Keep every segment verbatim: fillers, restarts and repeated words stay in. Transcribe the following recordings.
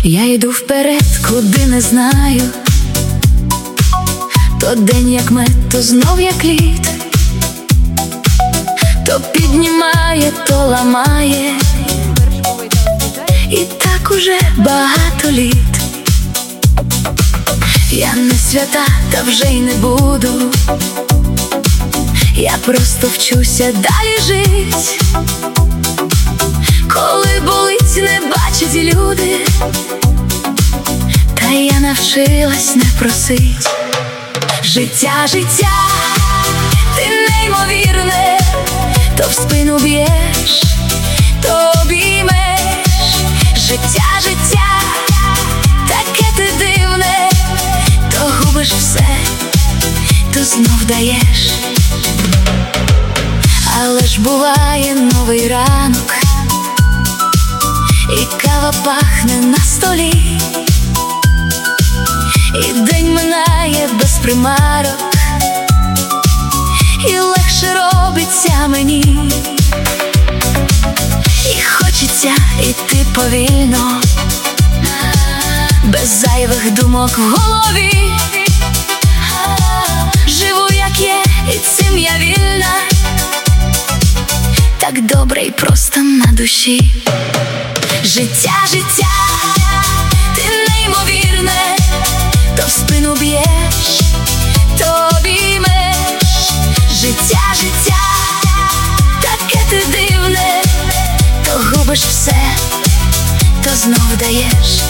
Я йду вперед, куди не знаю. То день як мед, то знов як лід, то піднімає, то ламає, і так уже багато літ. Я не свята, та вже й не буду. Я просто вчуся далі жить. Коли болить, не бачать люди, та я навчилась не просить. Життя, життя, ти неймовірне, то в спину б'єш, то обіймеш. Життя, життя, таке ти дивне, то губиш все, то знов даєш. Але ж буває новий ранок, і кава пахне на столі, і день минає без примарок, і легше робиться мені. І хочеться йти повільно, без зайвих думок в голові. Живу як є, і цим я вільна, так добре і просто на душі. Життя, життя, ти неймовірне, то в спину б'єш, то обіймеш. Життя, життя, таке ти дивне, то губиш все, то знов даєш.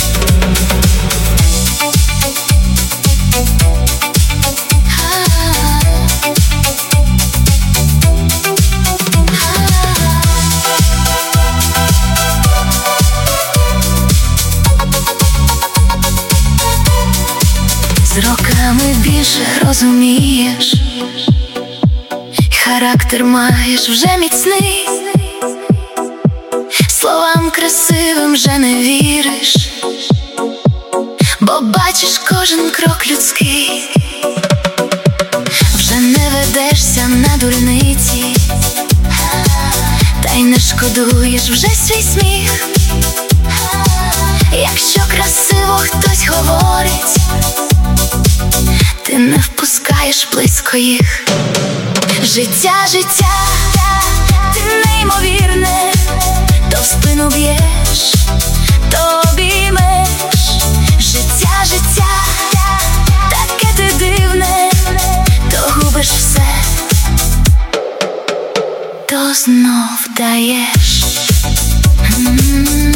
З роками більше розумієш, характер маєш вже міцний, словам красивим вже не віриш, бо бачиш кожен крок людський. Вже не ведешся на дурниці, та й не шкодуєш вже свій сміх. Якщо красиво хтось говорить, ти не впускаєш близько їх. Життя, життя, ти неймовірне, то в спину б'єш, то обіймеш. Життя, життя, таке ти дивне, то губиш все, то знов даєш. М-м-м.